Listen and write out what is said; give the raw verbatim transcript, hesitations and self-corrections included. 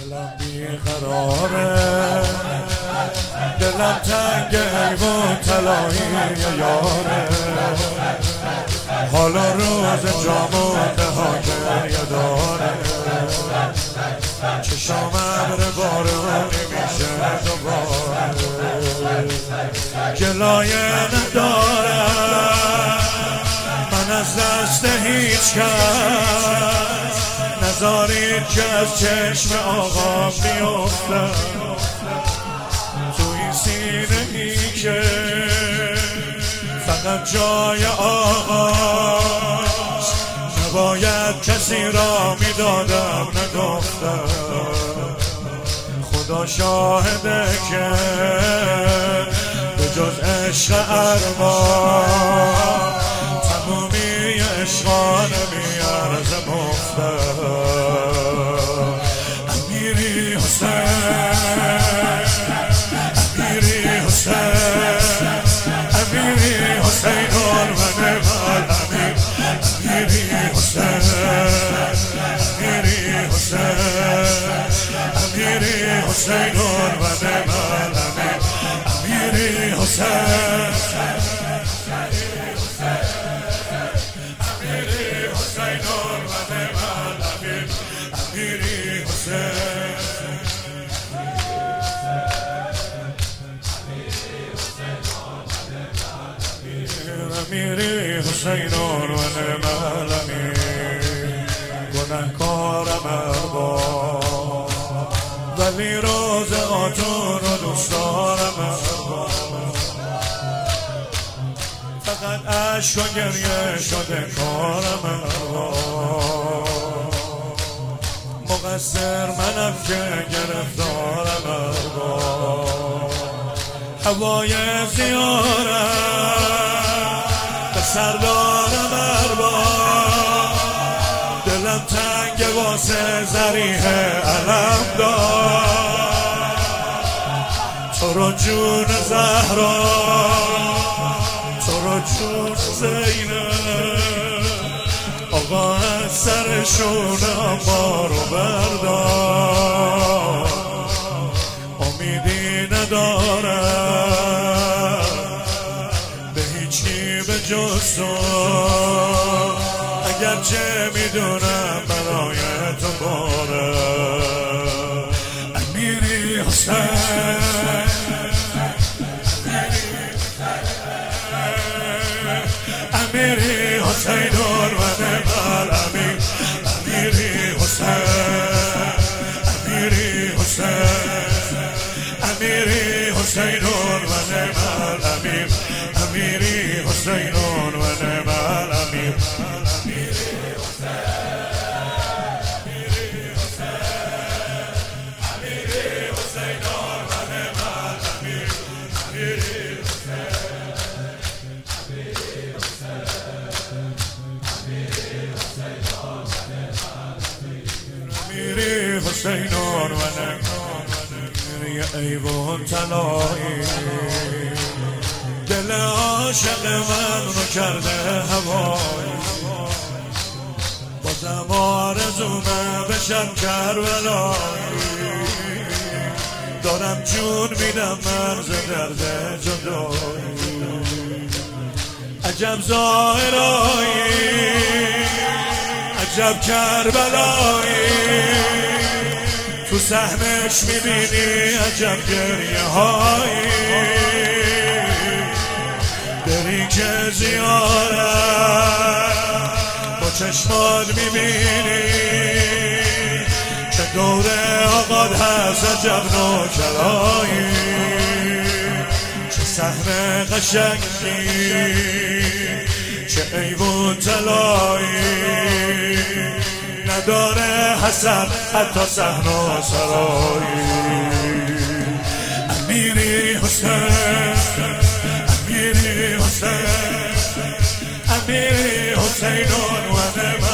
دلم بیقراره، دلم تنگ حیوان طلایی یاره، حالا روز جامونده ها گریه داره، چشام ابر بارونی میشه دوباره، گلایه ندارم من از دست هیچ کس، نذارید که از چشم آقا بیفتم تو این سینه ای که فقط جای آقاست، نباید کسی را میدادم نگفتم، خدا شاهده که به جز عشق ارباب تمومی عشقا نمیارزه مفتم. امیری حسین، امیری حسین، امیری حسین من الامیر، امیری حسین، امیری حسین، امیری حسین من الامیر، امیری حسین، امیری حسین و نعم الامیر، گنهکارم ارباب ولی روزهاتون رو دوست دارم ارباب، فقط عشق و گریه شده کارم ارباب، مقصر منم که گرفتارم ارباب، هوای زیارم به سردارم ارباب، دلم تنگ واسه ذریح علم دار، تو رو جون زهرا، تو رو جون زینب، آقا از سرشونم بارو بردار، امیدی ندارم به هیچی به جز تو، اگرچه میدونم برای تو باره. امیری حسین، امیری حسین و نعم الامیر، امیری حسین، امیری حسین، امیری حسین و نعم الامیر، امیری حسین و نعم الامیر، حسین و نعم الامیر، ایوان طلایی دل عاشق من رو کرده هوایی، بازم آرزومه بشم کربلایی، دارم جون میدم من ز درد جدایی، عجب ظاهرایی، عجب کربلایی، تو سهمش میبینی عجب گریه هایی، بری که زیارت با چشمات میبینی که دور آقاد هست عجب نوکرایی، چه سهم قشنگی، چه ایوون طلایی، نداره حسن حتی صحن و سرایی. امیری حسین، امیری حسین، امیری حسین و نعم